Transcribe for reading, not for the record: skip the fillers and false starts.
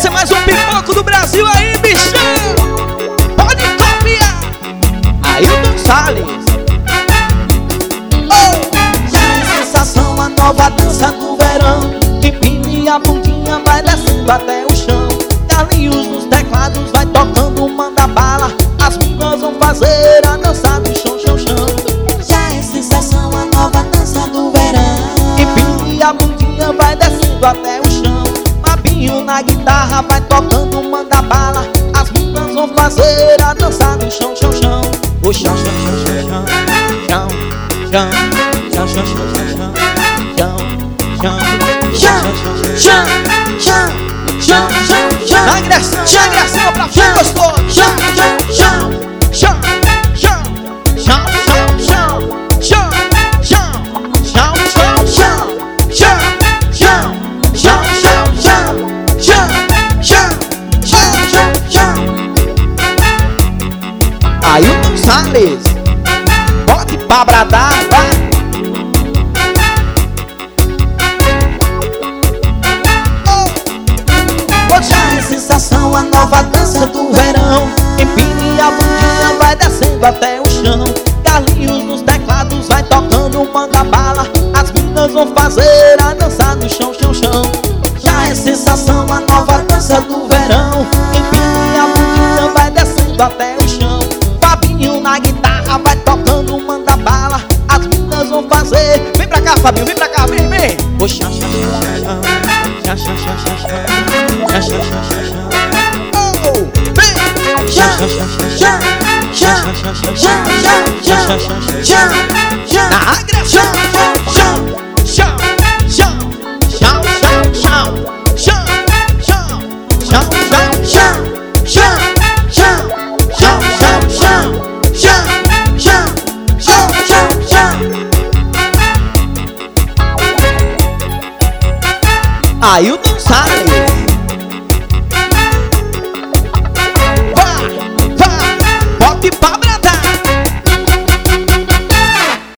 Esse é mais um pipoco do Brasil aí, bichão. Pode copiar. Ailton Salles. Sensação, a nova dança do verão. Empine a bundinha, vai descendo até o chão. Carlinhos nos teclados, vai tocando, manda bala. As minas vão fazer a dança do chão, chão, chão. Já é sensação, a nova dança do verão. Empine a bundinha, vai descendo até o chão. Fabinho na guitarra, vai tocando, manda bala. As minas vão fazer a dança do chão, chão, chão. O chão, chão, chão, chão, chão, chão, chão, chão, chão, chão, chão, chão, chão. Na agressão pra frente, gostoso. Chão, chão, Chão, chão, chão, chão, chão, chão, chão, chão, chão, chão, chão. Ailton Salles, bote pra bradar, vai. Já é sensação, a nova dança do verão. Empine a bundinha, vai descendo até o chão. Carlinhos nos teclados, vai tocando, manda bala. As minas vão fazer a dança do chão, chão, chão. Já é sensação, a nova dança do verão. Empine a bundinha, vai descendo até o chão. Fabinho na guitarra, vai tocando, manda bala. As minas vão fazer. Vem pra cá, Fabinho, vem pra cá, vem, vem. O chão, chão, chão, chão, chão, chão, chão, chão, chão, chão, chão, chão. Oh, vem. Chão, chão, chão, chão, chão, chão, chão, chão, chão, chão, chão. Na agressão. Chão, Chão, chão, chão, chão, chão, chão, chão, chão, chão, chão. Ailton Salles.